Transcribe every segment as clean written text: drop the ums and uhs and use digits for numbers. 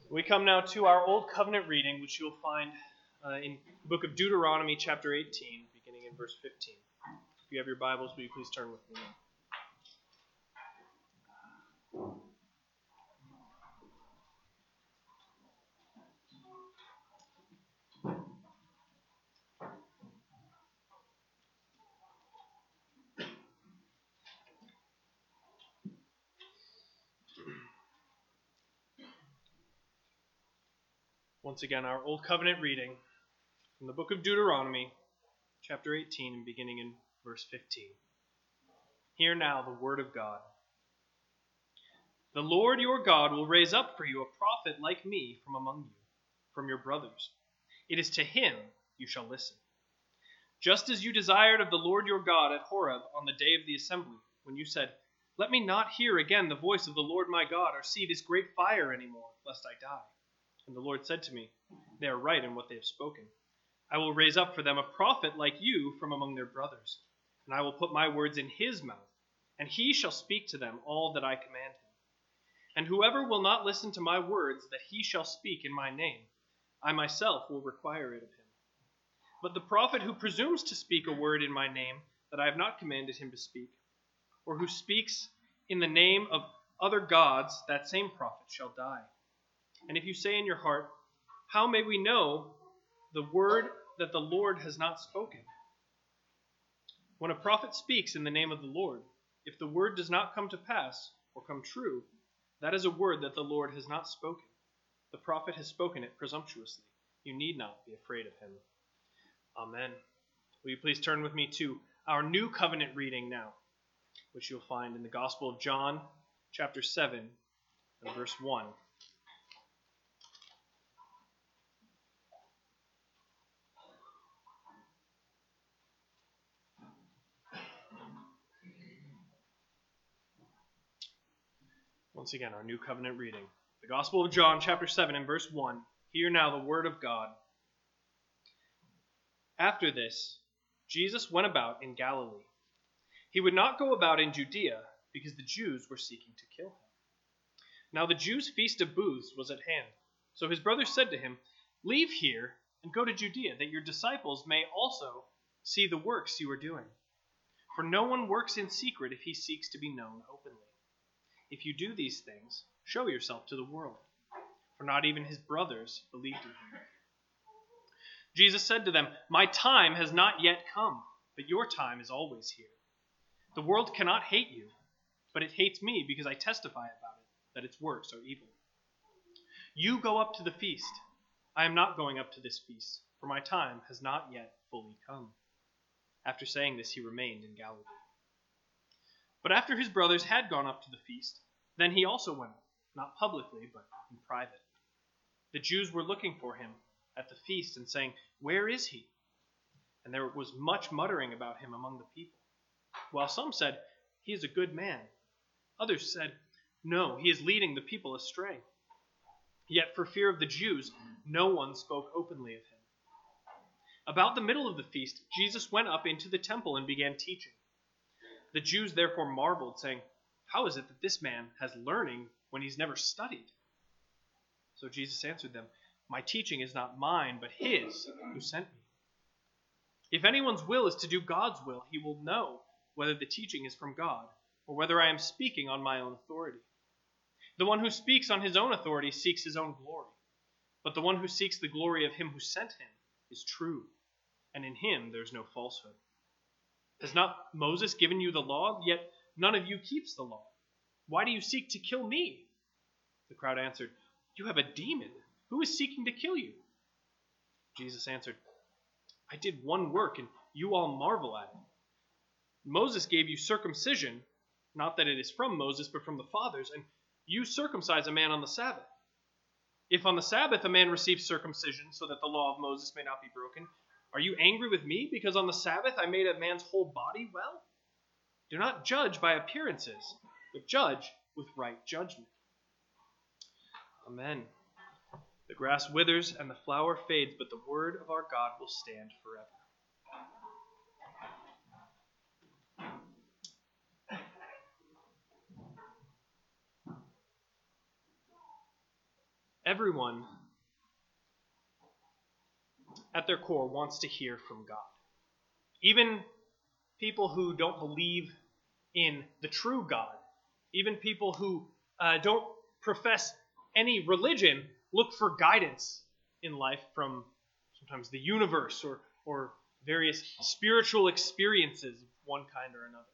We come now to our Old Covenant reading, which you'll find in the book of Deuteronomy, chapter 18, beginning in verse 15. If you have your Bibles, will you please turn with me now? Once again, our Old Covenant reading from the book of Deuteronomy, chapter 18, and beginning in verse 15. Hear now the word of God. The Lord your God will raise up for you a prophet like me from among you, from your brothers. It is to him you shall listen. Just as you desired of the Lord your God at Horeb on the day of the assembly, when you said, "Let me not hear again the voice of the Lord my God, or see this great fire any more, lest I die." And the Lord said to me, "They are right in what they have spoken. I will raise up for them a prophet like you from among their brothers, and I will put my words in his mouth, and he shall speak to them all that I command him. And whoever will not listen to my words that he shall speak in my name, I myself will require it of him. But the prophet who presumes to speak a word in my name that I have not commanded him to speak, or who speaks in the name of other gods, that same prophet shall die. And if you say in your heart, 'How may we know the word that the Lord has not spoken?' When a prophet speaks in the name of the Lord, if the word does not come to pass or come true, that is a word that the Lord has not spoken. The prophet has spoken it presumptuously. You need not be afraid of him." Amen. Will you please turn with me to our New Covenant reading now, which you'll find in the Gospel of John, chapter 7, and verse 1. Once again, our New Covenant reading. The Gospel of John, chapter 7, and verse 1. Hear now the word of God. After this, Jesus went about in Galilee. He would not go about in Judea, because the Jews were seeking to kill him. Now the Jews' feast of booths was at hand. So his brothers said to him, "Leave here and go to Judea, that your disciples may also see the works you are doing. For no one works in secret if he seeks to be known openly. If you do these things, show yourself to the world." For not even his brothers believed in him. Jesus said to them, "My time has not yet come, but your time is always here. The world cannot hate you, but it hates me because I testify about it, that its works are evil. You go up to the feast. I am not going up to this feast, for my time has not yet fully come." After saying this, he remained in Galilee. But after his brothers had gone up to the feast, then he also went up, not publicly, but in private. The Jews were looking for him at the feast and saying, "Where is he?" And there was much muttering about him among the people. While some said, "He is a good man." Others said, "No, he is leading the people astray." Yet for fear of the Jews, no one spoke openly of him. About the middle of the feast, Jesus went up into the temple and began teaching. The Jews therefore marveled, saying, "How is it that this man has learning when he's never studied?" So Jesus answered them, "My teaching is not mine, but his who sent me. If anyone's will is to do God's will, he will know whether the teaching is from God, or whether I am speaking on my own authority. The one who speaks on his own authority seeks his own glory, but the one who seeks the glory of him who sent him is true, and in him there is no falsehood. Has not Moses given you the law? Yet none of you keeps the law. Why do you seek to kill me?" The crowd answered, "You have a demon. Who is seeking to kill you?" Jesus answered, "I did one work, and you all marvel at it. Moses gave you circumcision, not that it is from Moses, but from the fathers, and you circumcise a man on the Sabbath. If on the Sabbath a man receives circumcision, so that the law of Moses may not be broken, are you angry with me because on the Sabbath I made a man's whole body well? Do not judge by appearances, but judge with right judgment." Amen. The grass withers and the flower fades, but the word of our God will stand forever. everyone at their core wants to hear from God. Even people who don't believe in the true God, even people who don't profess any religion, look for guidance in life from sometimes the universe or various spiritual experiences of one kind or another.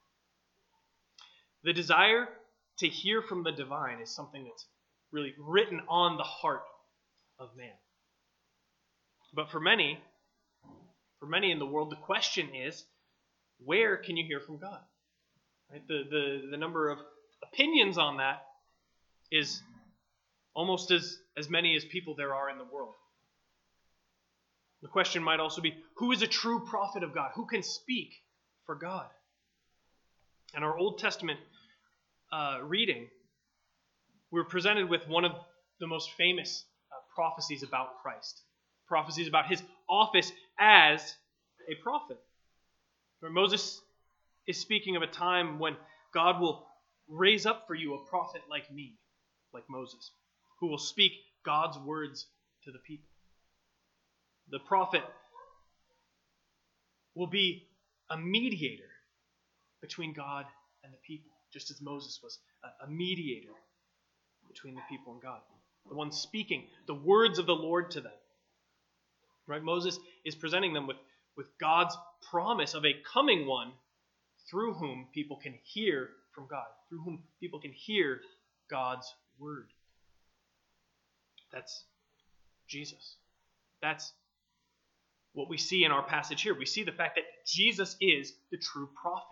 The desire to hear from the divine is something that's really written on the heart of man. But for many in the world, the question is, where can you hear from God? Right? The number of opinions on that is almost as many as people there are in the world. The question might also be, who is a true prophet of God? Who can speak for God? In our Old Testament reading, we're presented with one of the most famous prophecies about Christ. Prophecies about his office as a prophet. Where Moses is speaking of a time when God will raise up for you a prophet like me, like Moses, who will speak God's words to the people. The prophet will be a mediator between God and the people, just as Moses was a mediator between the people and God. The one speaking the words of the Lord to them. Right? Moses is presenting them with God's promise of a coming one through whom people can hear from God, through whom people can hear God's word. That's Jesus. That's what we see in our passage here. We see the fact that Jesus is the true prophet.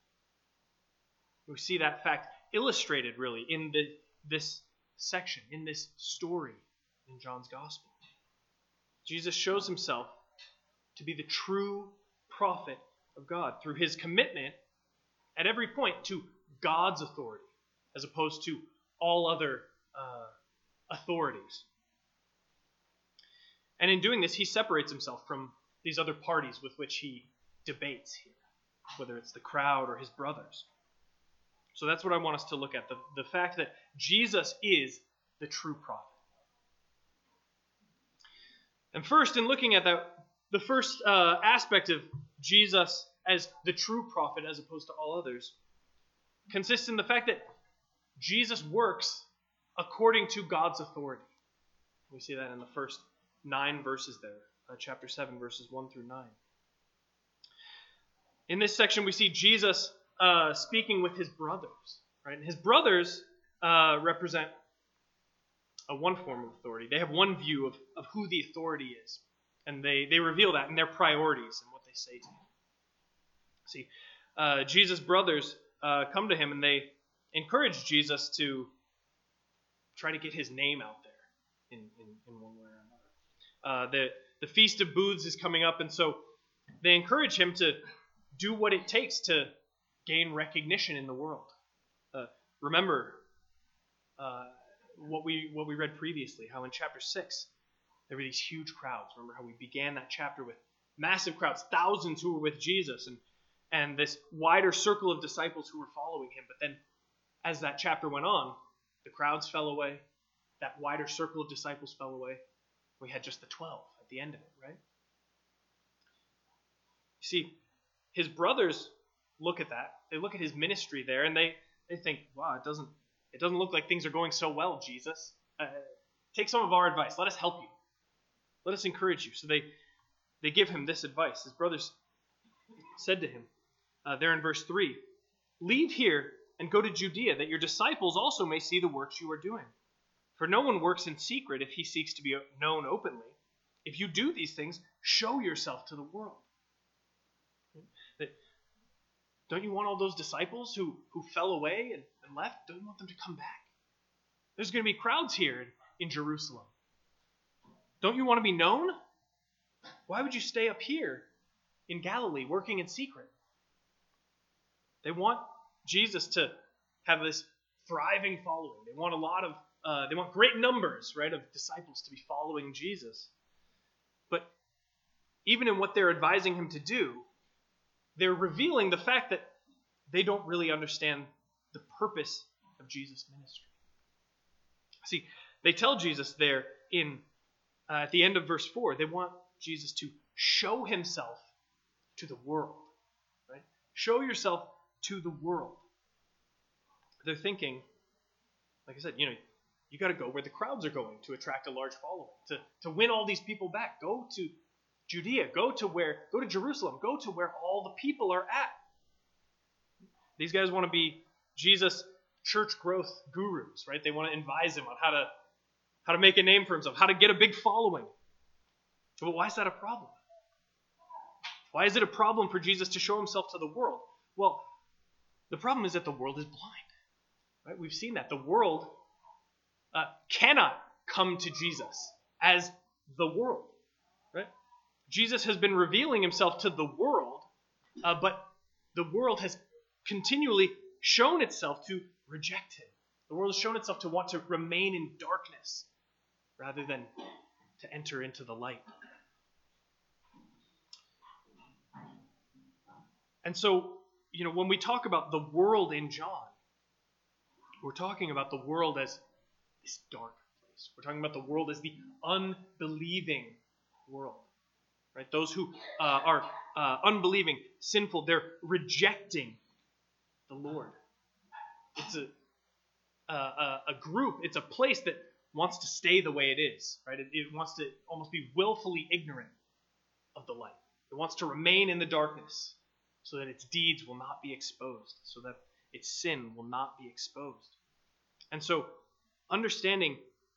We see that fact illustrated, really, in this section, in this story in John's Gospel. Jesus shows himself to be the true prophet of God through his commitment at every point to God's authority, as opposed to all other authorities. And in doing this, he separates himself from these other parties with which he debates here, whether it's the crowd or his brothers. So that's what I want us to look at, the fact that Jesus is the true prophet. And first, in looking at that, the first aspect of Jesus as the true prophet as opposed to all others consists in the fact that Jesus works according to God's authority. We see that in the first 9 verses there, chapter 7, verses 1 through 9. In this section, we see Jesus speaking with his brothers. Right? And his brothers represent one form of authority. They have one view of who the authority is. And they reveal that in their priorities and what they say to him. See, Jesus' brothers come to him and they encourage Jesus to try to get his name out there in one way or another. The Feast of Booths is coming up, and so they encourage him to do what it takes to gain recognition in the world. Remember what we read previously, how in chapter 6 there were these huge crowds. Remember how we began that chapter with massive crowds, thousands who were with Jesus, and this wider circle of disciples who were following him. But then as that chapter went on, the crowds fell away, that wider circle of disciples fell away. We had just the 12 at the end of it, right? You see, his brothers look at that. They look at his ministry there, and they think, wow, it doesn't look like things are going so well, Jesus. Take some of our advice. Let us help you. Let us encourage you. So they give him this advice. His brothers said to him, there in verse 3, "Leave here and go to Judea, that your disciples also may see the works you are doing. For no one works in secret if he seeks to be known openly. If you do these things, show yourself to the world." Don't you want all those disciples who fell away and left? Don't you want them to come back? There's going to be crowds here in Jerusalem. Don't you want to be known? Why would you stay up here in Galilee working in secret? They want Jesus to have this thriving following. They want they want great numbers, right, of disciples to be following Jesus. But even in what they're advising him to do, they're revealing the fact that they don't really understand the purpose of Jesus' ministry. See, they tell Jesus there at the end of verse 4, they want Jesus to show himself to the world. Right? Show yourself to the world. They're thinking, like I said, you got to go where the crowds are going to attract a large following, to win all these people back. Go to Judea, go to Jerusalem, go to where all the people are at. These guys want to be Jesus' church growth gurus, right? They want to advise him on how to make a name for himself, how to get a big following. But why is that a problem? Why is it a problem for Jesus to show himself to the world? Well, the problem is that the world is blind. Right? We've seen that. The world cannot come to Jesus as the world. Right? Jesus has been revealing himself to the world, but the world has continually shown itself to reject him. The world has shown itself to want to remain in darkness rather than to enter into the light. And so, when we talk about the world in John, we're talking about the world as this dark place. We're talking about the world as the unbelieving world. Right? Those who are unbelieving, sinful, they're rejecting the Lord. It's a group, it's a place that wants to stay the way it is. Right? It wants to almost be willfully ignorant of the light. It wants to remain in the darkness so that its deeds will not be exposed, so that its sin will not be exposed. And so, understanding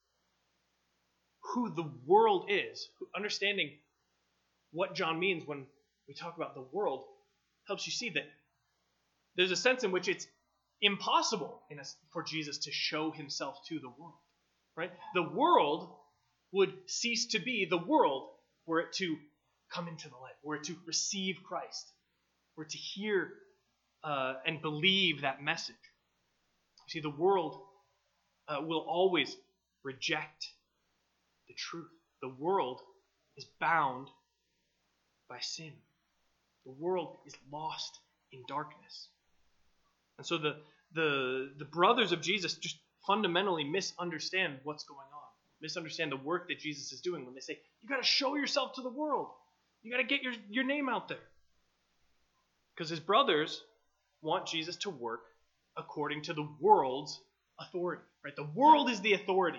who the world is, understanding what John means when we talk about the world, helps you see that there's a sense in which it's impossible for Jesus to show himself to the world. Right? The world would cease to be the world were it to come into the light, were it to receive Christ, were it to hear and believe that message. You see, the world will always reject the truth. The world is bound by sin. The world is lost in darkness. And so the brothers of Jesus just fundamentally misunderstand what's going on, misunderstand the work that Jesus is doing when they say, you got to show yourself to the world. You got to get your name out there. Because his brothers want Jesus to work according to the world's authority. Right? The world is the authority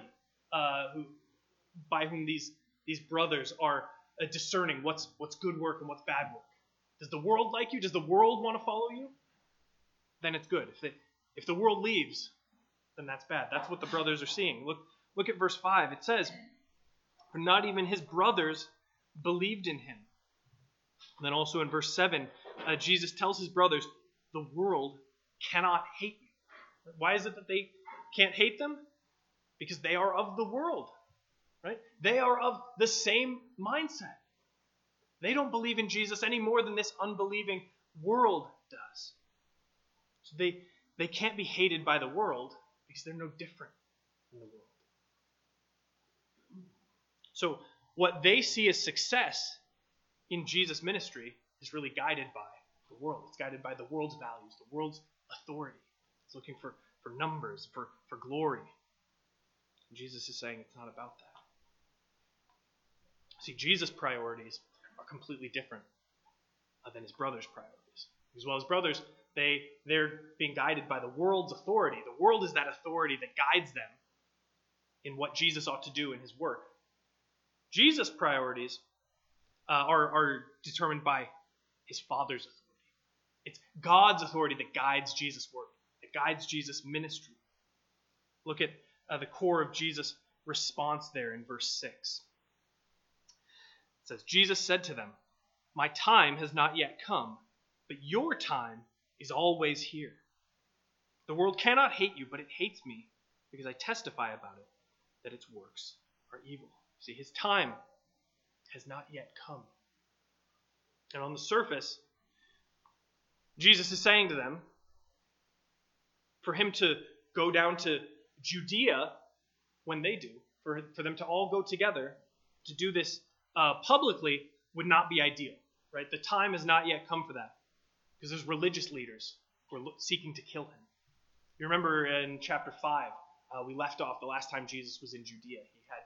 by whom these brothers are discerning what's good work and what's bad work. Does the world like you? Does the world want to follow you? Then it's good. If the world leaves, then that's bad. That's what the brothers are seeing. Look at verse 5. It says, "For not even his brothers believed in him." And then also in verse 7, Jesus tells his brothers, the world cannot hate you. Why is it that they can't hate them? Because they are of the world. Right? They are of the same mindset. They don't believe in Jesus any more than this unbelieving world does. So they can't be hated by the world because they're no different from the world. So what they see as success in Jesus' ministry is really guided by the world. It's guided by the world's values, the world's authority. It's looking for numbers, for glory. And Jesus is saying it's not about that. See, Jesus' priorities are completely different than his brothers' priorities. As well as brothers, they're being guided by the world's authority. The world is that authority that guides them in what Jesus ought to do in his work. Jesus' priorities are determined by his Father's authority. It's God's authority that guides Jesus' work, that guides Jesus' ministry. Look at the core of Jesus' response there in verse 6. It says, Jesus said to them, "My time has not yet come, but your time is always here. The world cannot hate you, but it hates me because I testify about it, that its works are evil." See, his time has not yet come. And on the surface, Jesus is saying to them, for him to go down to Judea when they do, for them to all go together to do this publicly would not be ideal, right? The time has not yet come for that because there's religious leaders who are seeking to kill him. You remember in chapter 5, we left off the last time Jesus was in Judea.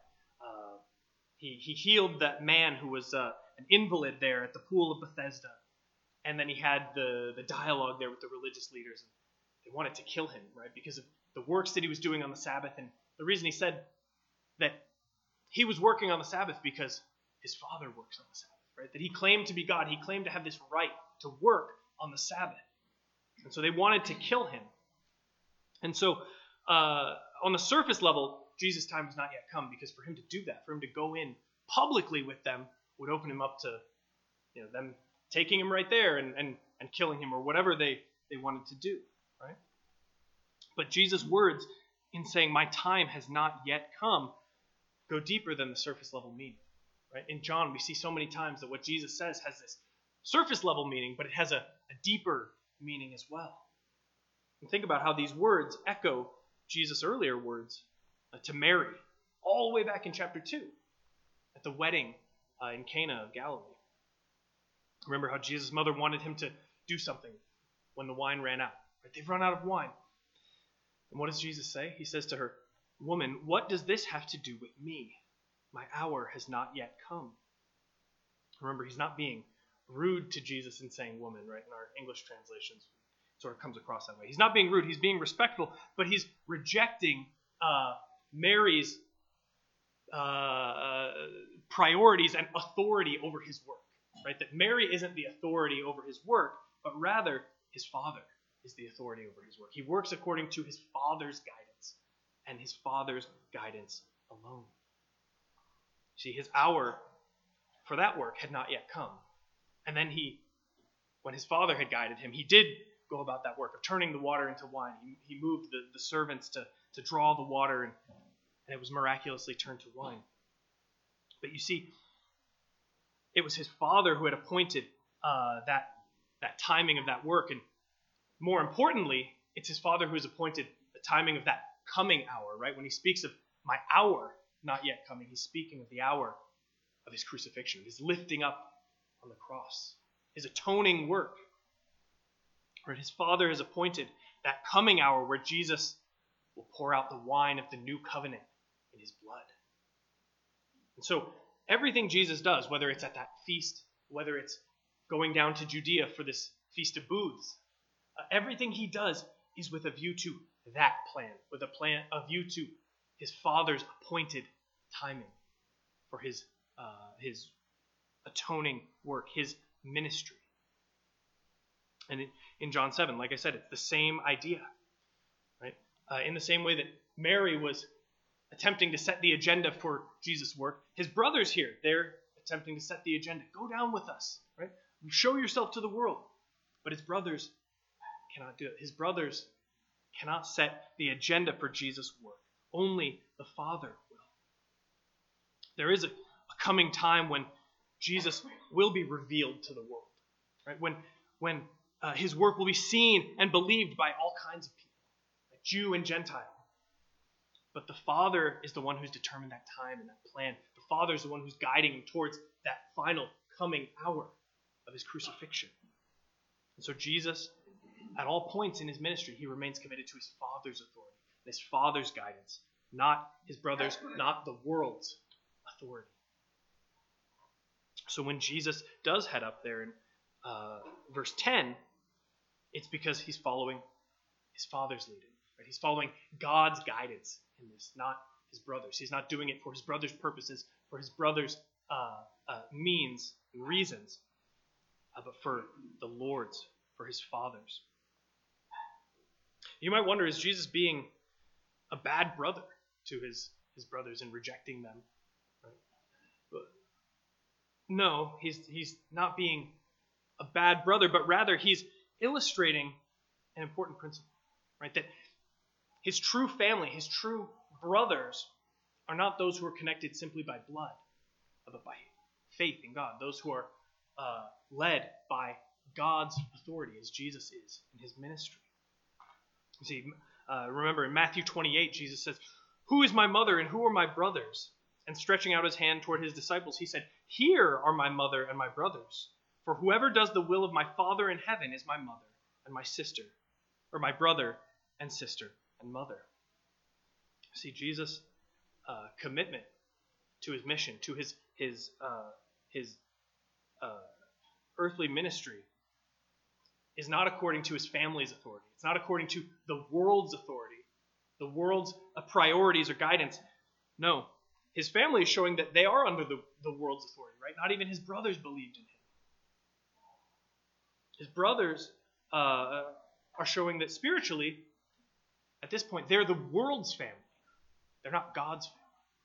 He healed that man who was an invalid there at the pool of Bethesda. And then he had the dialogue there with the religious leaders. And they wanted to kill him, right, because of the works that he was doing on the Sabbath. And the reason he said that he was working on the Sabbath because his Father works on the Sabbath, right? That he claimed to be God. He claimed to have this right to work on the Sabbath. And so they wanted to kill him. And so on the surface level, Jesus' time has not yet come, because for him to do that, for him to go in publicly with them, would open him up to them taking him right there and killing him, or whatever they wanted to do, right? But Jesus' words in saying, my time has not yet come, go deeper than the surface level meaning, right? In John, we see so many times that what Jesus says has this surface level meaning, but it has a deeper meaning as well. And think about how these words echo Jesus' earlier words to Mary, all the way back in chapter 2, at the wedding in Cana of Galilee. Remember how Jesus' mother wanted him to do something when the wine ran out. Right? They've run out of wine. And what does Jesus say? He says to her, woman, what does this have to do with me? My hour has not yet come. Remember, he's not being rude to Jesus in saying woman, right? In our English translations, it sort of comes across that way. He's not being rude. He's being respectful, but he's rejecting Mary's priorities and authority over his work, right? That Mary isn't the authority over his work, but rather his Father is the authority over his work. He works according to his Father's guidance, and his Father's guidance alone. See, his hour for that work had not yet come. And then when his Father had guided him, he did go about that work of turning the water into wine. He moved the servants to draw the water, and it was miraculously turned to wine. But you see, it was his Father who had appointed that timing of that work. And more importantly, it's his Father who has appointed the timing of that coming hour, right? When he speaks of my hour not yet coming, he's speaking of the hour of his crucifixion, his lifting up on the cross, his atoning work. Right? His Father has appointed that coming hour where Jesus will pour out the wine of the new covenant in his blood. And so everything Jesus does, whether it's at that feast, whether it's going down to Judea for this Feast of Booths, everything he does is with a view to that plan, with a view to his Father's appointed timing for his atoning work, his ministry. And in John 7, like I said, it's the same idea, right? In the same way that Mary was attempting to set the agenda for Jesus' work, his brothers here, they're attempting to set the agenda. Go down with us, right? Show yourself to the world. But his brothers cannot do it. His brothers cannot set the agenda for Jesus' work. Only the Father will. There is a coming time when Jesus will be revealed to the world, right? When his work will be seen and believed by all kinds of people, like Jew and Gentile. But the Father is the one who's determined that time and that plan. The Father is the one who's guiding him towards that final coming hour of his crucifixion. And so Jesus, at all points in his ministry, he remains committed to his Father's authority, his Father's guidance, not his brothers, not the world's authority. So when Jesus does head up there in verse 10, it's because he's following his Father's leading. Right? He's following God's guidance in this, not his brothers. He's not doing it for his brothers' purposes, for his brothers' means and reasons, but for the Lord's, for his Father's. You might wonder, is Jesus being a bad brother to his brothers and rejecting them? Right? But no, he's not being a bad brother, but rather he's illustrating an important principle, right? That his true family, his true brothers, are not those who are connected simply by blood, but by faith in God. Those who are led by God's authority, as Jesus is in his ministry. You see, remember in Matthew 28, Jesus says, "Who is my mother and who are my brothers?" And stretching out his hand toward his disciples, he said, "Here are my mother and my brothers. For whoever does the will of my Father in heaven is my mother and my sister, or my brother and sister and mother." See, Jesus' commitment to his mission, to his earthly ministry, is not according to his family's authority. It's not according to the world's authority, the world's priorities or guidance. No, his family is showing that they are under the world's authority, right? Not even his brothers believed in him. His brothers are showing that spiritually, at this point, they're the world's family. They're not God's family.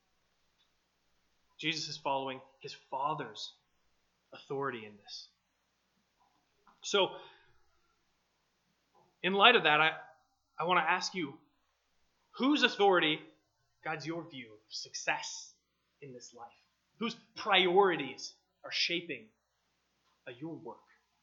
Jesus is following his Father's authority in this. So, in light of that, I want to ask you, whose authority guides your view of success in this life? Whose priorities are shaping your work?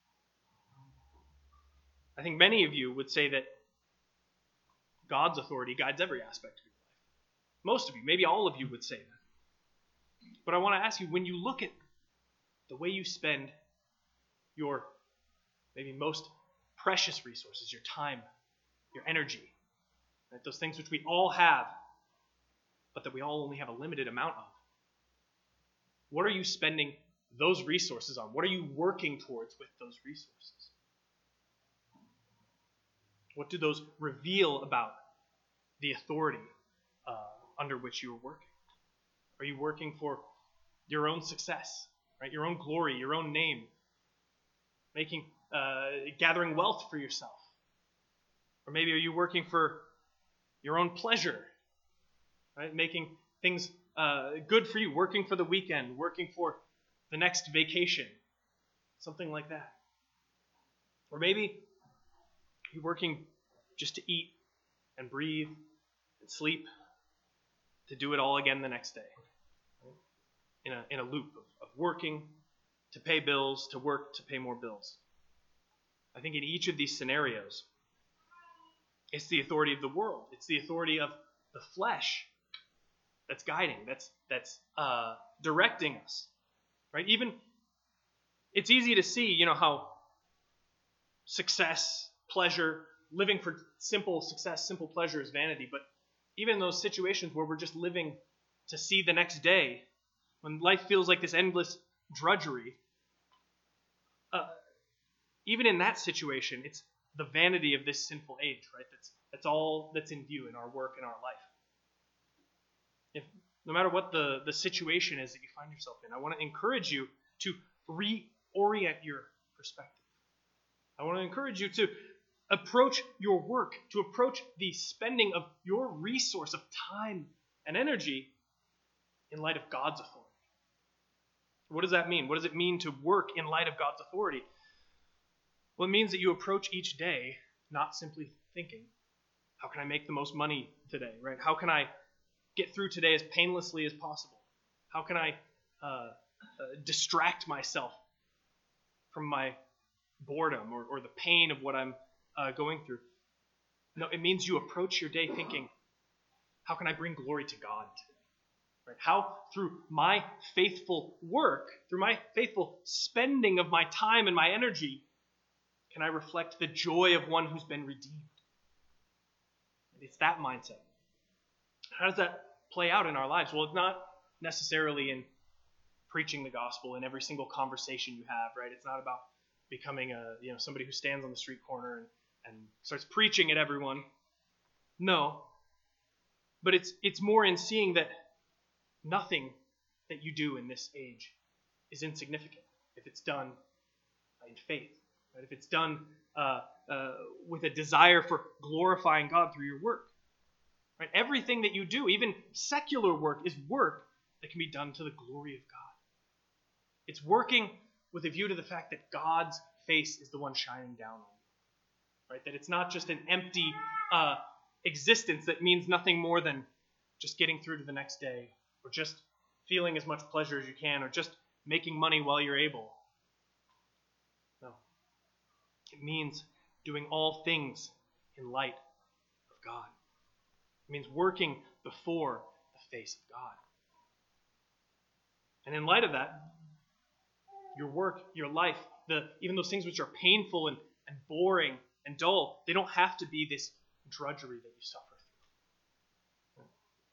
I think many of you would say that God's authority guides every aspect of your life. Most of you, maybe all of you would say that. But I want to ask you, when you look at the way you spend your maybe most precious resources, your time, your energy, right? Those things which we all have, but that we all only have a limited amount of. What are you spending those resources on? What are you working towards with those resources? What do those reveal about the authority under which you are working? Are you working for your own success, right? Your own glory, your own name, gathering wealth for yourself? Or maybe are you working for your own pleasure, right? Making things good for you, working for the weekend, working for the next vacation, something like that. Or maybe you're working just to eat and breathe and sleep, to do it all again the next day, right? In a loop of working to pay bills, to work to pay more bills. I think in each of these scenarios, it's the authority of the world. It's the authority of the flesh that's guiding, that's directing us, right? Even it's easy to see, how success, pleasure, living for simple success, simple pleasure is vanity. But even in those situations where we're just living to see the next day, when life feels like this endless drudgery, even in that situation, it's the vanity of this sinful age, right? That's all that's in view in our work and our life. No matter what the situation is that you find yourself in, I want to encourage you to reorient your perspective. I want to encourage you to approach your work, to approach the spending of your resource of time and energy in light of God's authority. What does that mean? What does it mean to work in light of God's authority? Well, it means that you approach each day not simply thinking, how can I make the most money today, right? How can I get through today as painlessly as possible? How can I distract myself from my boredom or the pain of what I'm going through? No, it means you approach your day thinking, how can I bring glory to God today? Right? How, through my faithful work, through my faithful spending of my time and my energy, can I reflect the joy of one who's been redeemed? It's that mindset. How does that play out in our lives? Well, it's not necessarily in preaching the gospel in every single conversation you have, right? It's not about becoming somebody who stands on the street corner and starts preaching at everyone. No. But it's more in seeing that nothing that you do in this age is insignificant if it's done in faith, right? If it's done with a desire for glorifying God through your work. Right? Everything that you do, even secular work, is work that can be done to the glory of God. It's working with a view to the fact that God's face is the one shining down on you. Right? That it's not just an empty existence that means nothing more than just getting through to the next day, or just feeling as much pleasure as you can, or just making money while you're able. No. It means doing all things in light of God. It means working before the face of God. And in light of that, your work, your life, even those things which are painful and boring and dull, they don't have to be this drudgery that you suffer through.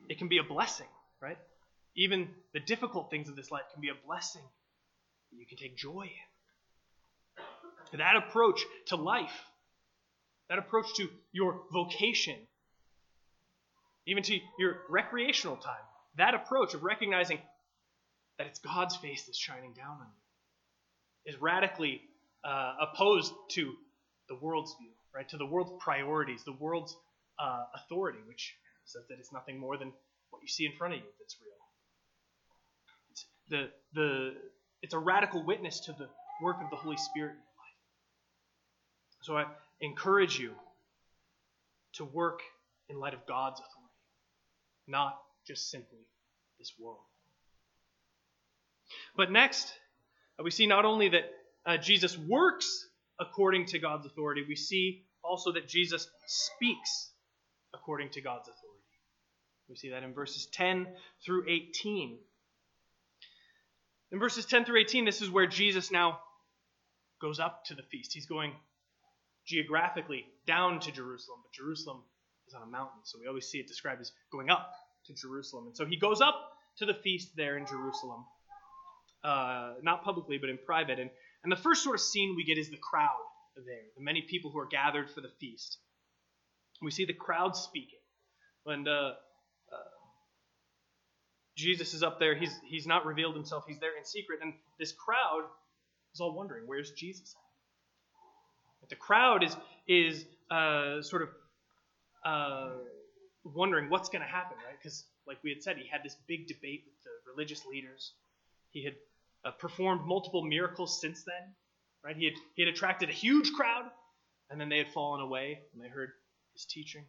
it can be a blessing, right? Even the difficult things of this life can be a blessing that you can take joy in. That approach to life, that approach to your vocation, even to your recreational time, that approach of recognizing that it's God's face that's shining down on you is radically opposed to the world's view, right? To the world's priorities, the world's authority, which says that it's nothing more than what you see in front of you that's real. It's a radical witness to the work of the Holy Spirit in your life. So I encourage you to work in light of God's authority, not just simply this world. But next, we see not only that Jesus works according to God's authority, we see also that Jesus speaks according to God's authority. We see that in verses 10 through 18. In verses 10 through 18, this is where Jesus now goes up to the feast. He's going geographically down to Jerusalem, but Jerusalem is on a mountain, so we always see it described as going up to Jerusalem. And so he goes up to the feast there in Jerusalem, not publicly, but in private. And the first sort of scene we get is the crowd there, the many people who are gathered for the feast. We see the crowd speaking. And Jesus is up there. He's not revealed himself. He's there in secret. And this crowd is all wondering, where's Jesus at? The crowd is sort of wondering what's going to happen, right? Because like we had said, he had this big debate with the religious leaders. He had performed multiple miracles since then, right? He had attracted a huge crowd, and then they had fallen away when they heard his teaching.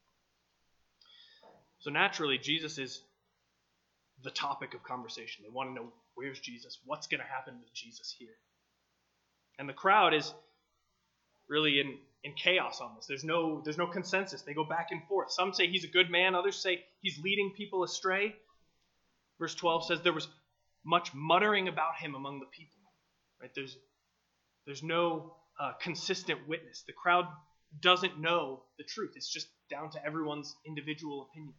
So naturally, Jesus is the topic of conversation. They want to know, where's Jesus? What's going to happen with Jesus here? And the crowd is really in chaos on this. There's no consensus. They go back and forth. Some say he's a good man. Others say he's leading people astray. Verse 12 says there was much muttering about him among the people. Right? There's no consistent witness. The crowd doesn't know the truth. It's just down to everyone's individual opinion.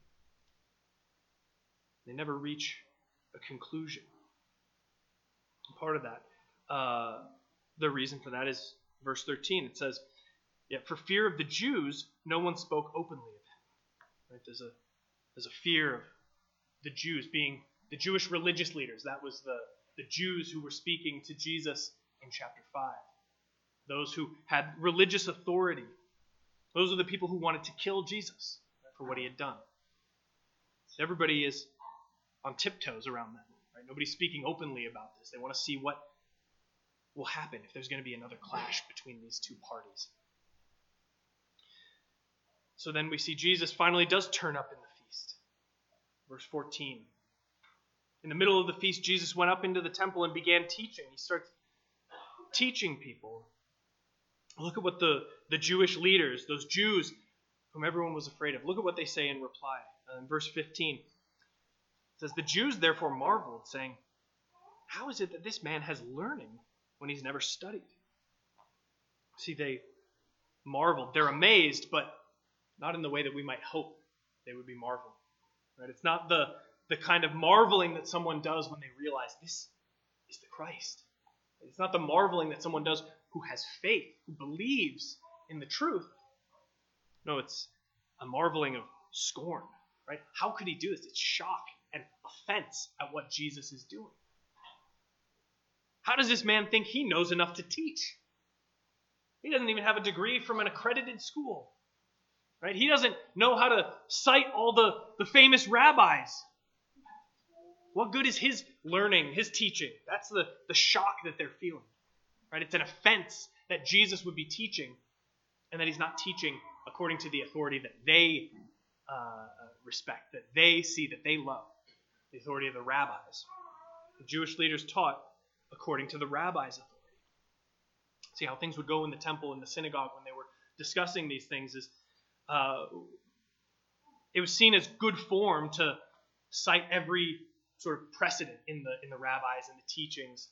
They never reach a conclusion. And part of that, the reason for that is verse 13. It says, "Yet for fear of the Jews, no one spoke openly of him." Right? There's a fear of the Jews being the Jewish religious leaders. That was the Jews who were speaking to Jesus in chapter 5. Those who had religious authority. Those are the people who wanted to kill Jesus for what he had done. So everybody is on tiptoes around that. Right? Nobody's speaking openly about this. They want to see what will happen if there's going to be another clash between these two parties. So then we see Jesus finally does turn up in the feast. Verse 14. In the middle of the feast, Jesus went up into the temple and began teaching. He starts teaching people. Look at what the Jewish leaders, those Jews whom everyone was afraid of, look at what they say in reply. In verse 15, it says, "The Jews therefore marveled, saying, 'How is it that this man has learning when he's never studied?'" See, they marveled. They're amazed, but not in the way that we might hope they would be marveling. Right? It's not the kind of marveling that someone does when they realize this is the Christ. It's not the marveling that someone does who has faith, who believes in the truth. No, it's a marveling of scorn. Right? How could he do this? It's shock and offense at what Jesus is doing. How does this man think he knows enough to teach? He doesn't even have a degree from an accredited school. Right? He doesn't know how to cite all the famous rabbis. What good is his learning, his teaching? That's the shock that they're feeling. Right? It's an offense that Jesus would be teaching and that he's not teaching according to the authority that they respect, that they see, that they love, the authority of the rabbis. The Jewish leaders taught according to the rabbis' authority. See how things would go in the temple and the synagogue when they were discussing these things is it was seen as good form to cite every sort of precedent in the rabbis and the teachings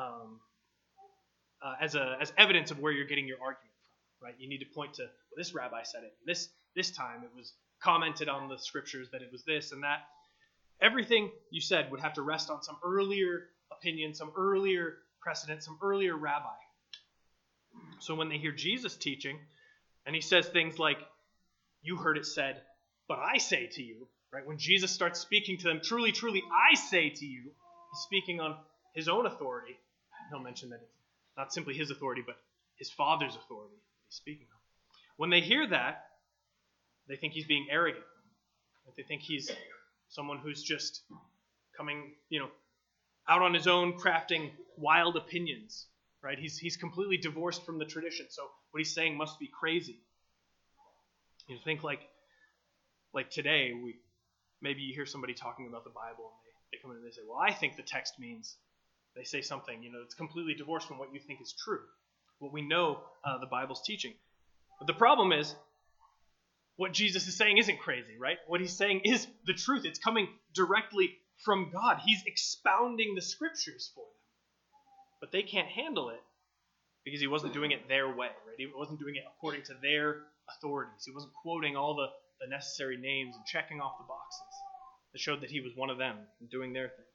as evidence of where you're getting your argument from. Right? You need to point to, well, this rabbi said it. This time it was commented on the scriptures that it was this and that. Everything you said would have to rest on some earlier opinion, some earlier precedent, some earlier rabbi. So when they hear Jesus teaching, and he says things like, you heard it said, but I say to you, right? When Jesus starts speaking to them, truly, truly, I say to you, he's speaking on his own authority. He'll mention that it's not simply his authority, but his Father's authority he's speaking of. When they hear that, they think he's being arrogant. They think he's someone who's just coming, out on his own, crafting wild opinions, right? He's completely divorced from the tradition, so what he's saying must be crazy. You think like today, maybe you hear somebody talking about the Bible, and they come in and they say, well, I think the text means, they say something, it's completely divorced from what you think is true, what we know the Bible's teaching. But the problem is, what Jesus is saying isn't crazy, right? What he's saying is the truth. It's coming directly from God. He's expounding the scriptures for them. But they can't handle it because he wasn't doing it their way, right? He wasn't doing it according to their authorities. He wasn't quoting all the necessary names and checking off the boxes that showed that he was one of them and doing their thing.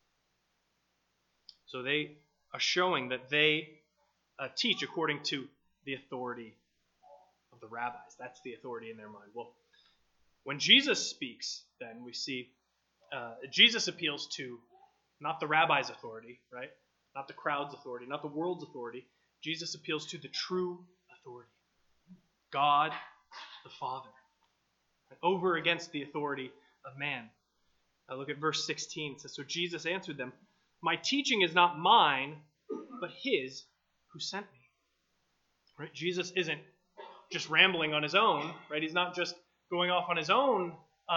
So they are showing that they teach according to the authority of the rabbis. That's the authority in their mind. Well, when Jesus speaks, then we see Jesus appeals to not the rabbi's authority, right? Not the crowd's authority, not the world's authority. Jesus appeals to the true authority, God the Father, over against the authority of man. Look at verse 16. It says, so Jesus answered them, my teaching is not mine, but his who sent me. Right? Jesus isn't just rambling on his own, right? He's not just going off on his own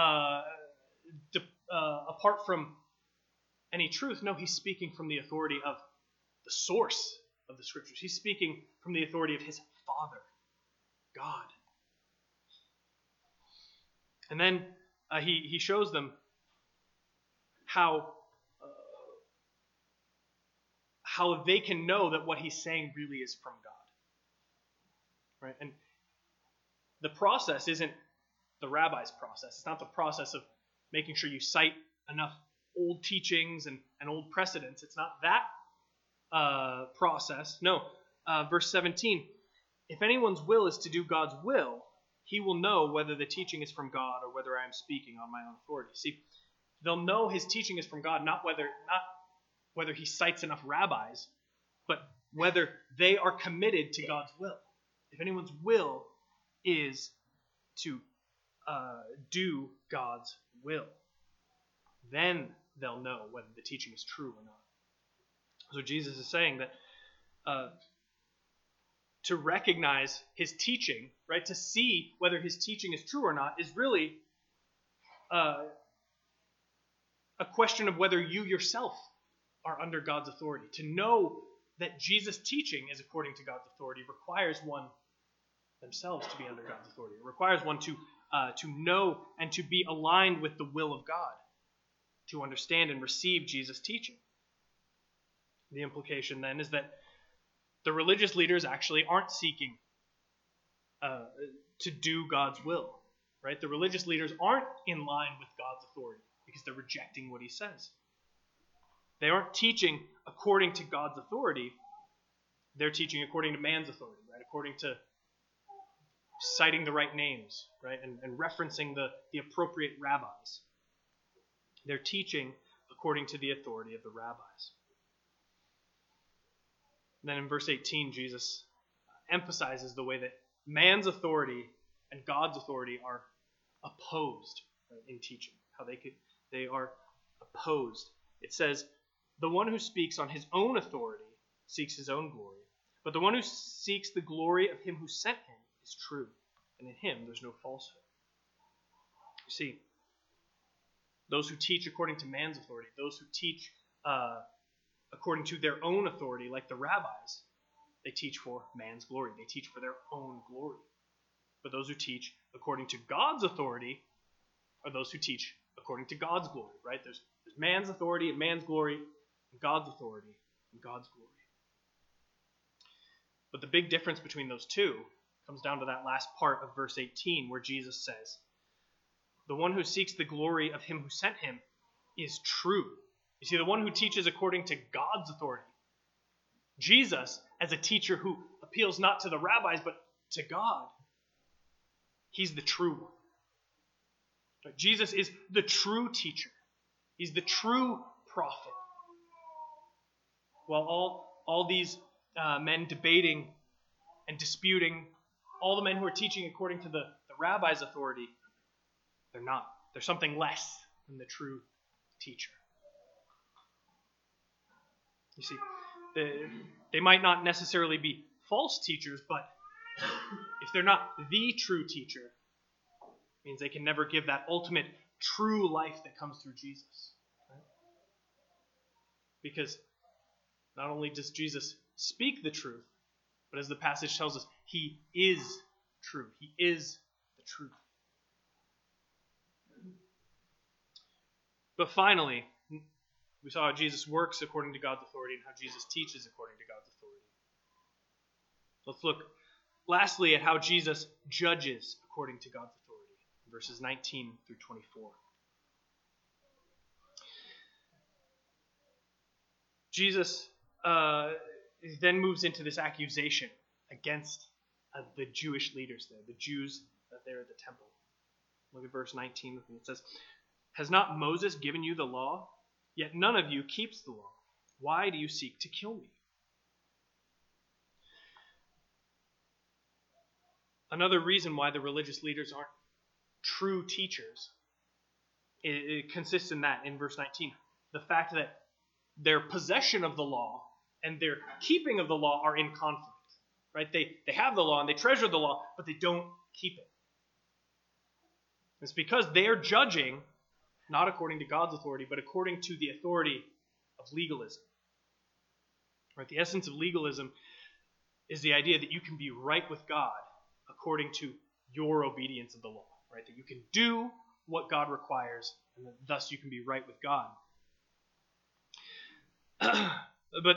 apart from any truth. No, he's speaking from the authority of the source of the scriptures. He's speaking from the authority of his Father, God. And then he shows them how they can know that what he's saying really is from God. Right? And the process isn't the rabbi's process. It's not the process of making sure you cite enough old teachings and old precedents. It's not that process. No, verse 17, if anyone's will is to do God's will, he will know whether the teaching is from God or whether I am speaking on my own authority. See, they'll know his teaching is from God, not whether he cites enough rabbis, but whether they are committed to God's will. If anyone's will is to do God's will, then they'll know whether the teaching is true or not. So Jesus is saying that to recognize his teaching, right, to see whether his teaching is true or not, is really a question of whether you yourself are under God's authority. To know that Jesus' teaching is according to God's authority requires one themselves to be under God's authority. It requires one to know and to be aligned with the will of God, to understand and receive Jesus' teaching. The implication then is that the religious leaders actually aren't seeking to do God's will, right? The religious leaders aren't in line with God's authority because they're rejecting what he says. They aren't teaching according to God's authority. They're teaching according to man's authority, right? According to citing the right names, right? And referencing the appropriate rabbis. They're teaching according to the authority of the rabbis. Then in verse 18, Jesus emphasizes the way that man's authority and God's authority are opposed, right, in teaching. How they are opposed. It says, the one who speaks on his own authority seeks his own glory, but the one who seeks the glory of him who sent him is true, and in him there's no falsehood. You see, those who teach according to man's authority, those who teach according to their own authority, like the rabbis, they teach for man's glory. They teach for their own glory. But those who teach according to God's authority are those who teach according to God's glory, right? There's man's authority and man's glory, and God's authority and God's glory. But the big difference between those two comes down to that last part of verse 18 where Jesus says, the one who seeks the glory of him who sent him, is true. You see, the one who teaches according to God's authority. Jesus, as a teacher who appeals not to the rabbis, but to God, he's the true one. But Jesus is the true teacher. He's the true prophet. While all these men debating and disputing, all the men who are teaching according to the rabbi's authority, they're not. They're something less than the true teacher. You see, they might not necessarily be false teachers, but if they're not the true teacher, it means they can never give that ultimate true life that comes through Jesus. Right? Because not only does Jesus speak the truth, but as the passage tells us, he is true. He is the truth. But finally, we saw how Jesus works according to God's authority and how Jesus teaches according to God's authority. Let's look lastly at how Jesus judges according to God's authority, verses 19 through 24. Jesus then moves into this accusation against the Jewish leaders there, the Jews there at the temple. Look at verse 19 with me. It says, "Has not Moses given you the law? Yet none of you keeps the law. Why do you seek to kill me?" Another reason why the religious leaders aren't true teachers, it consists in that, in verse 19. The fact that their possession of the law and their keeping of the law are in conflict. Right? They have the law and they treasure the law, but they don't keep it. It's because they are judging not according to God's authority, but according to the authority of legalism. Right? The essence of legalism is the idea that you can be right with God according to your obedience of the law. Right? That you can do what God requires, and that thus you can be right with God. But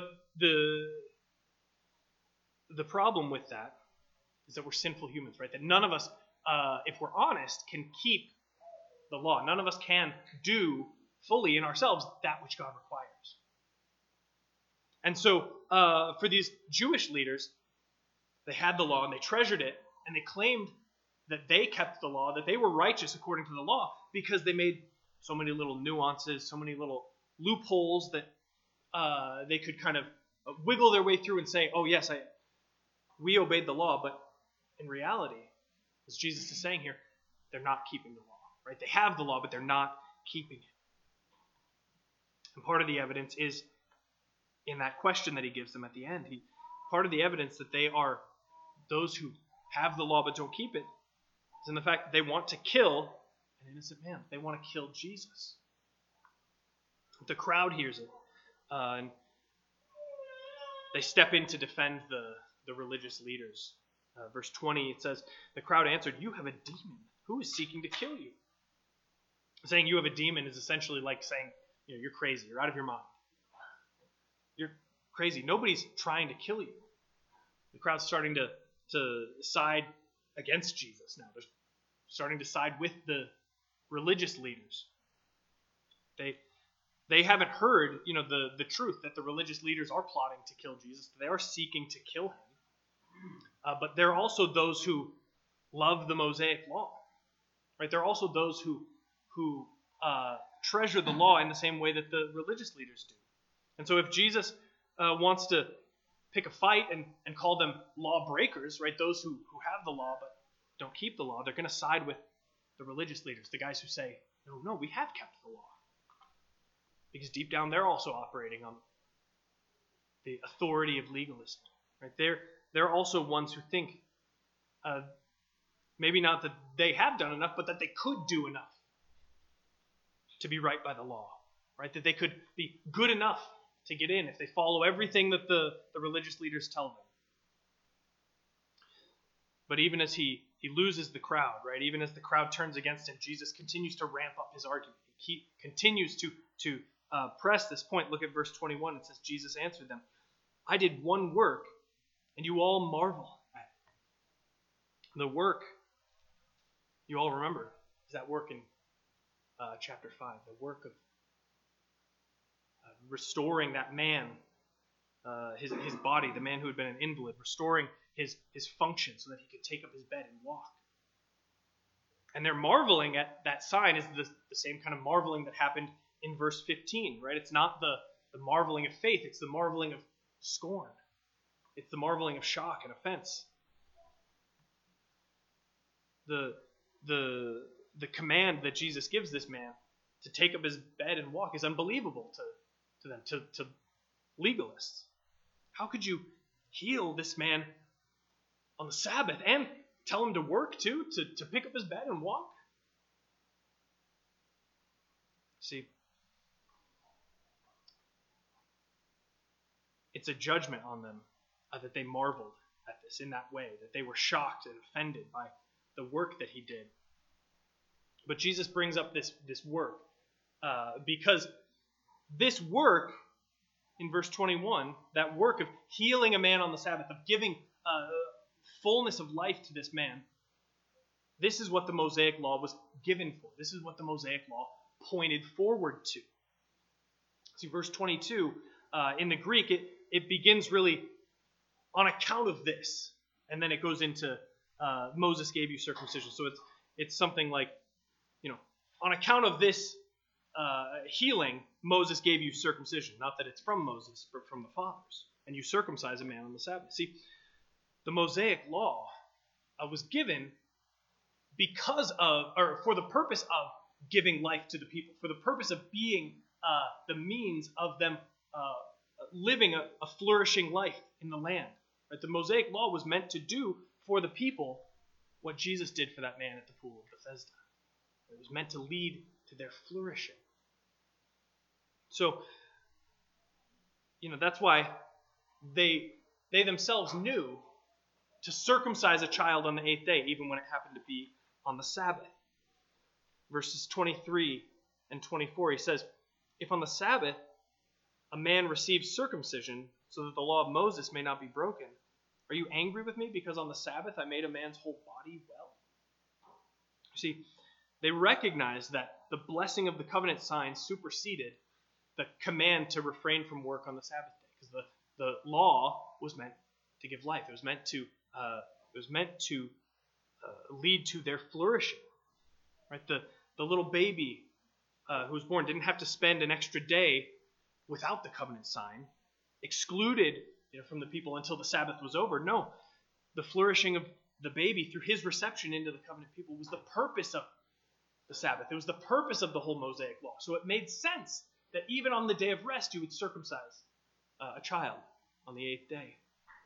the problem with that is that we're sinful humans, right? That none of us, if we're honest, can keep the law. None of us can do fully in ourselves that which God requires. And so for these Jewish leaders, they had the law and they treasured it, and they claimed that they kept the law, that they were righteous according to the law, because they made so many little nuances, so many little loopholes that they could kind of wiggle their way through and say, oh yes, we obeyed the law, but in reality, as Jesus is saying here, they're not keeping the law. Right? They have the law, but they're not keeping it. And part of the evidence is in that question that he gives them at the end. Part of the evidence that they are those who have the law but don't keep it is in the fact that they want to kill an innocent man. They want to kill Jesus. The crowd hears it, and they step in to defend the religious leaders. Verse 20, it says, "The crowd answered, 'You have a demon. Who is seeking to kill you?'" Saying you have a demon is essentially like saying, you're crazy. You're out of your mind. You're crazy. Nobody's trying to kill you. The crowd's starting to side against Jesus now. They're starting to side with the religious leaders. They haven't heard, the truth that the religious leaders are plotting to kill Jesus. They are seeking to kill him. But there are also those who love the Mosaic law. Right? There are also those who treasure the law in the same way that the religious leaders do. And so if Jesus wants to pick a fight and call them lawbreakers, right, those who have the law but don't keep the law, they're going to side with the religious leaders, the guys who say, no, we have kept the law. Because deep down they're also operating on the authority of legalism. Right? They're also ones who think maybe not that they have done enough, but that they could do enough to be right by the law. Right? That they could be good enough to get in if they follow everything that the religious leaders tell them. But even as he loses the crowd, right? Even as the crowd turns against him, Jesus continues to ramp up his argument. He continues to press this point. Look at verse 21. It says, Jesus answered them, "I did one work, and you all marvel at it." The work, you all remember, is that work in chapter 5, the work of restoring that man, his body, the man who had been an invalid, restoring his function so that he could take up his bed and walk. And they're marveling at that sign is the same kind of marveling that happened in verse 15, right? It's not the marveling of faith, it's the marveling of scorn. It's the marveling of shock and offense. The command that Jesus gives this man to take up his bed and walk is unbelievable to them, to legalists. How could you heal this man on the Sabbath and tell him to work too, to pick up his bed and walk? See, it's a judgment on them that they marveled at this in that way, that they were shocked and offended by the work that he did. But Jesus brings up this work because this work, in verse 21, that work of healing a man on the Sabbath, of giving fullness of life to this man, this is what the Mosaic Law was given for. This is what the Mosaic Law pointed forward to. See, verse 22, in the Greek, it begins really on account of this, and then it goes into Moses gave you circumcision. So it's something like, on account of this healing, Moses gave you circumcision. Not that it's from Moses, but from the fathers. And you circumcise a man on the Sabbath. See, the Mosaic Law was given because of, or for the purpose of giving life to the people, for the purpose of being the means of them living a flourishing life in the land. Right? The Mosaic Law was meant to do for the people what Jesus did for that man at the pool of Bethesda. It was meant to lead to their flourishing. So, that's why they themselves knew to circumcise a child on the 8th day, even when it happened to be on the Sabbath. Verses 23 and 24, he says, if on the Sabbath a man receives circumcision so that the law of Moses may not be broken, are you angry with me because on the Sabbath I made a man's whole body well? You see, they recognized that the blessing of the covenant sign superseded the command to refrain from work on the Sabbath day, because the law was meant to give life. It was meant to lead to their flourishing. Right? The little baby who was born didn't have to spend an extra day without the covenant sign, excluded from the people until the Sabbath was over. No, the flourishing of the baby through his reception into the covenant people was the purpose of the Sabbath. It was the purpose of the whole Mosaic Law. So it made sense that even on the day of rest you would circumcise a child on the 8th day.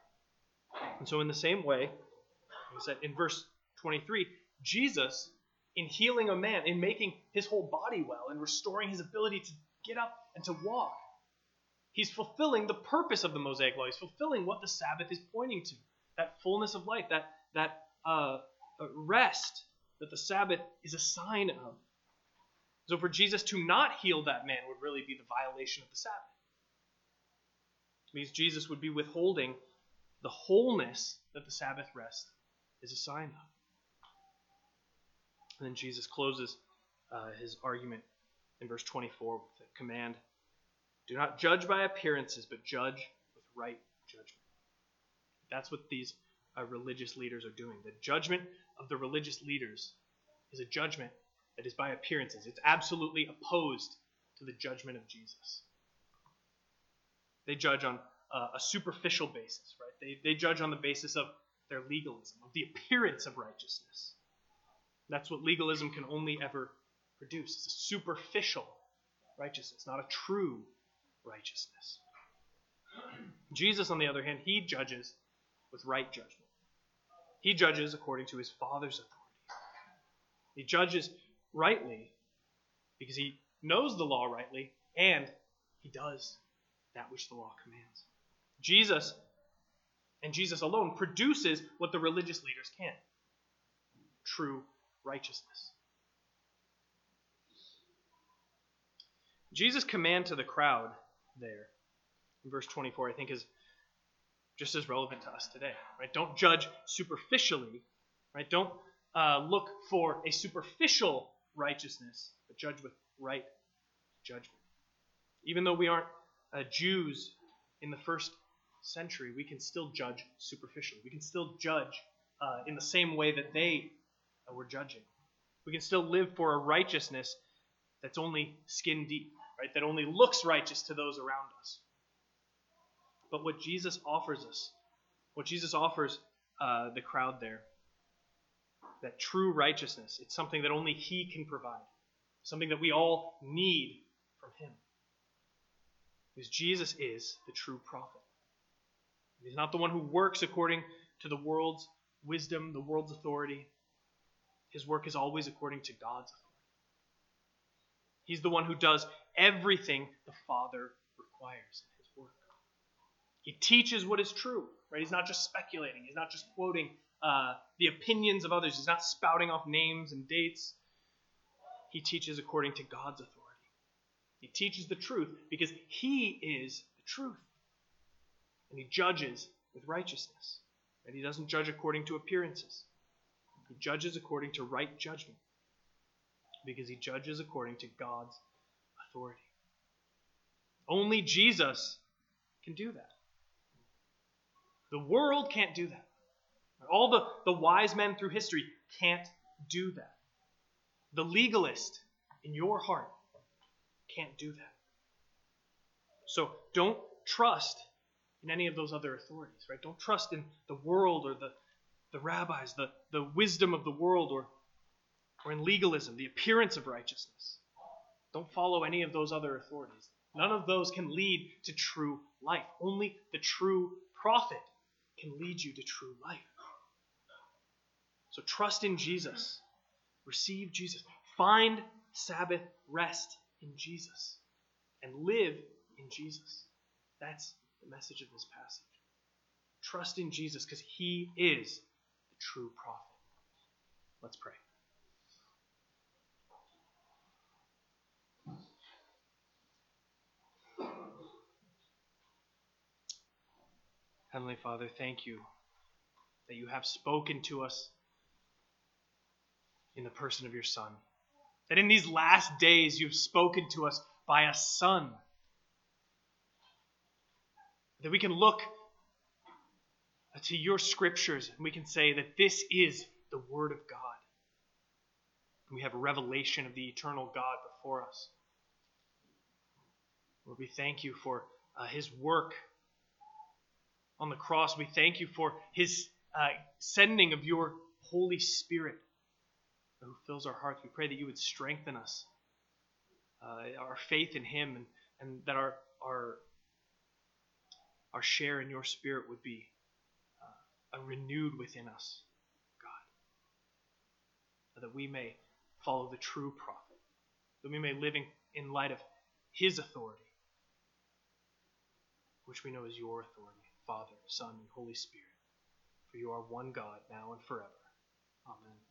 And so in the same way, like I said in verse 23, Jesus, in healing a man, in making his whole body well, and restoring his ability to get up and to walk, he's fulfilling the purpose of the Mosaic Law. He's fulfilling what the Sabbath is pointing to, that fullness of life, that rest that the Sabbath is a sign of. So for Jesus to not heal that man would really be the violation of the Sabbath. It means Jesus would be withholding the wholeness that the Sabbath rest is a sign of. And then Jesus closes his argument in verse 24 with the command, do not judge by appearances, but judge with right judgment. That's what these religious leaders are doing. The judgment of the religious leaders is a judgment that is by appearances. It's absolutely opposed to the judgment of Jesus. They judge on a superficial basis, right? They judge on the basis of their legalism, of the appearance of righteousness. That's what legalism can only ever produce. It's a superficial righteousness, not a true righteousness. Jesus, on the other hand, he judges with right judgment. He judges according to his Father's authority. He judges rightly because he knows the law rightly and he does that which the law commands. Jesus, and Jesus alone, produces what the religious leaders can't. True righteousness. Jesus' command to the crowd there in verse 24, I think, is just as relevant to us today. Right? Don't judge superficially. Right? Don't look for a superficial righteousness but judge with right judgment. Even though we aren't Jews in the first century, we can still judge superficially. We can still judge in the same way that they were judging. We can still live for a righteousness that's only skin deep, right? That only looks righteous to those around us. But what Jesus offers us, what Jesus offers the crowd there, that true righteousness, it's something that only He can provide, something that we all need from Him. Because Jesus is the true prophet. He's not the one who works according to the world's wisdom, the world's authority. His work is always according to God's authority. He's the one who does everything the Father requires in His work. He teaches what is true, right? He's not just speculating. He's not just quoting the opinions of others. He's not spouting off names and dates. He teaches according to God's authority. He teaches the truth because He is the truth. And He judges with righteousness. And He doesn't judge according to appearances. He judges according to right judgment. Because He judges according to God's authority. Only Jesus can do that. The world can't do that. All the wise men through history can't do that. The legalist in your heart can't do that. So don't trust in any of those other authorities, right? Don't trust in the world or the rabbis, the wisdom of the world or in legalism, the appearance of righteousness. Don't follow any of those other authorities. None of those can lead to true life. Only the true prophet can lead you to true life. So trust in Jesus. Receive Jesus. Find Sabbath rest in Jesus. And live in Jesus. That's the message of this passage. Trust in Jesus because He is the true prophet. Let's pray. Heavenly Father, thank You that You have spoken to us in the person of Your Son. That in these last days You've spoken to us by a Son. That we can look to Your scriptures and we can say that this is the Word of God. We have a revelation of the eternal God before us. Lord, we thank You for His work on the cross. We thank You for His sending of Your Holy Spirit who fills our hearts. We pray that You would strengthen us, our faith in Him, and that our share in Your Spirit would be renewed within us, God. That we may follow the true prophet. That we may live in light of His authority, which we know is Your authority, Father, Son, and Holy Spirit. For You are one God, now and forever. Amen.